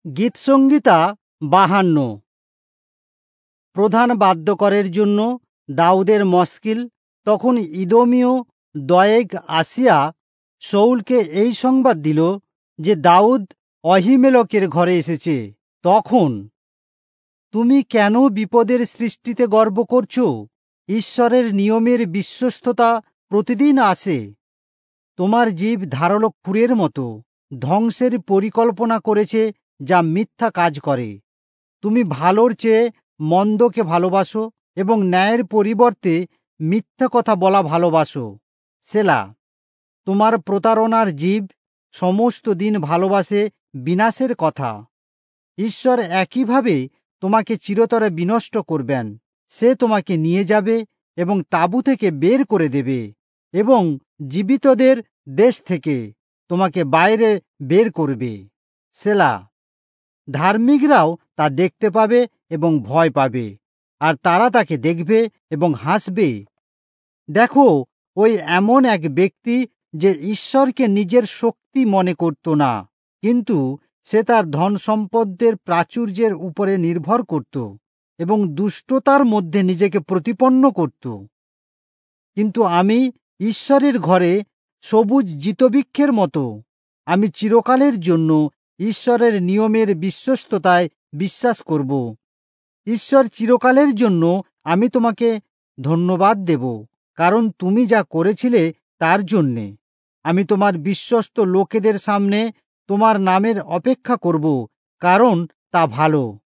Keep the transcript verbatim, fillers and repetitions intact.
গীতসংহিতা বাহান্ন। প্রধান বাদ্যকরের জন্য দাউদের মশকিল। তখন ইদোমীয় দয়েগ আসিয়া শৌলকে এই সংবাদ দিল যে দাউদ অহিমেলকের ঘরে এসেছে। তখন, তুমি কেন বিপদের সৃষ্টিতে গর্ব করছ? ঈশ্বরের নিয়মের বিশ্বস্ততা প্রতিদিন আসে। তোমার জীব ধারালো ক্ষুরের মতো, ধ্বংসের পরিকল্পনা করেছে যা মিথ্যা কাজ করে। তুমি ভালোর চেয়ে মন্দকে ভালোবাসো এবং ন্যায়ের পরিবর্তে মিথ্যা কথা বলা ভালোবাসো। সেলা। তোমার প্রতারণার জীব সমস্ত দিন ভালোবাসে বিনাশের কথা। ঈশ্বর একইভাবে তোমাকে চিরতরে বিনষ্ট করবেন। সে তোমাকে নিয়ে যাবে এবং তাঁবু থেকে বের করে দেবে এবং জীবিতদের দেশ থেকে তোমাকে বাইরে বের করবে। সেলা। ধার্মিকরাও তা দেখতে পাবে এবং ভয় পাবে, আর তারা তাকে দেখবে এবং হাসবে। দেখো, ওই এমন এক ব্যক্তি যে ঈশ্বরকে নিজের শক্তি মনে করত না, কিন্তু সে তার ধন সম্পদের প্রাচুর্যের উপরে নির্ভর করত এবং দুষ্টতার মধ্যে নিজেকে প্রতিপন্ন করত। কিন্তু আমি ঈশ্বরের ঘরে সবুজ জিতবৃক্ষের মতো। আমি চিরকালের জন্য ঈশ্বরের নিয়মের বিশ্বস্ততায় বিশ্বাস করব। ঈশ্বর চিরকালের জন্য আমি তোমাকে ধন্যবাদ দেব, কারণ তুমি যা করেছিলে তার জন্যে। আমি তোমার বিশ্বস্ত লোকেদের সামনে তোমার নামের অপেক্ষা করব, কারণ তা ভালো।